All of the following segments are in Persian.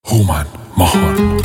هومن ماهان.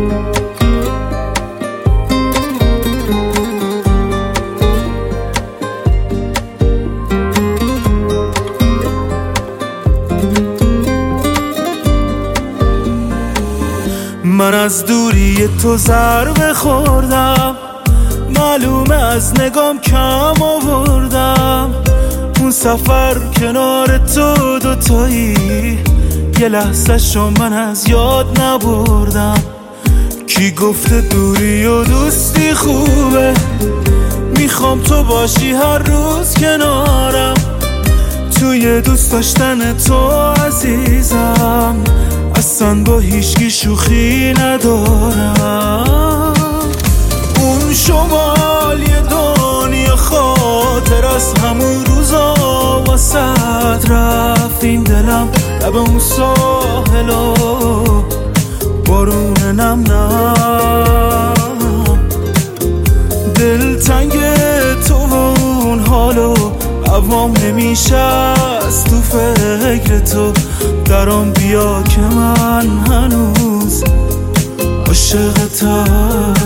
من از دوری تو ضربه خوردم، معلومه از نگام کم آوردم. اون سفر کنار تو دوتایی، یه لحظه شو من از یاد نبردم. کی گفته دوری و دوستی خوبه؟ میخوام تو باشی هر روز کنارم، توی دوست داشتن تو عزیزم. اصلا با هیچکی شوخی ندارم. اون شمال یه دنیا خاطر از همون روزا واسد رفت. این دلم لب اون ساحلا بارون نم نم. دلتنگ تو و اون حالو عوام نمیشه از تو فکر تو. درام بیا که من هنوز عاشقتم.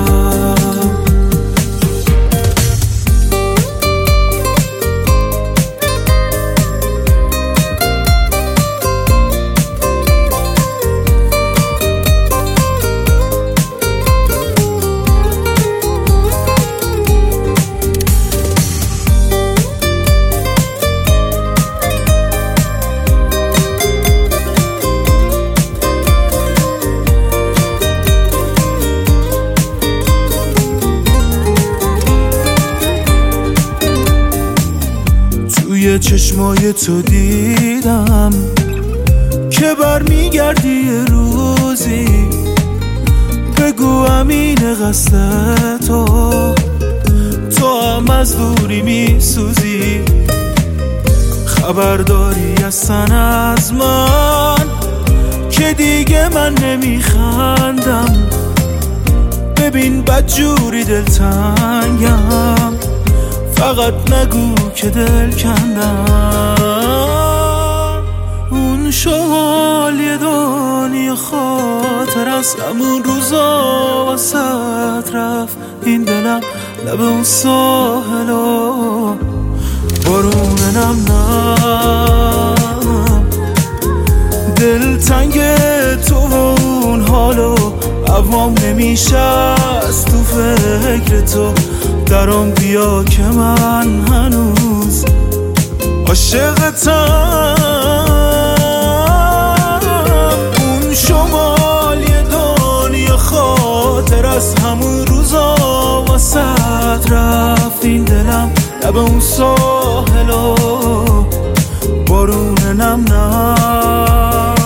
توی چشمای تو دیدم که برمیگردی یه روزی. بگو امین قصد تو هم از دوری میسوزی. خبرداری اصلا از من که دیگه من نمیخندم. ببین بدجوری دلتنگم، فقط نگو که دل کندم. اون شمال یه دنیا خاطر از همون روزا واسد رفت. این دلم لب اون ساحلا بارون نم نم. دلتنگ تو و اون حالو عوام نمیشه از تو فکر تو. درام بیا که من هنوز عاشقتم. اون شمال یه دنیا خاطر از همون روزا واسد رفت. این دلم لب اون ساحلا بارون نم نم.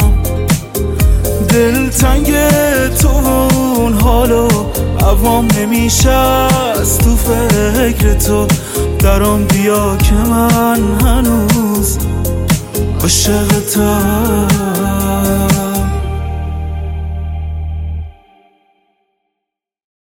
دلتنگ تو و اون حالو عوام نمیشه از تو فکر تو. درام بیا که من هنوز عاشقتم.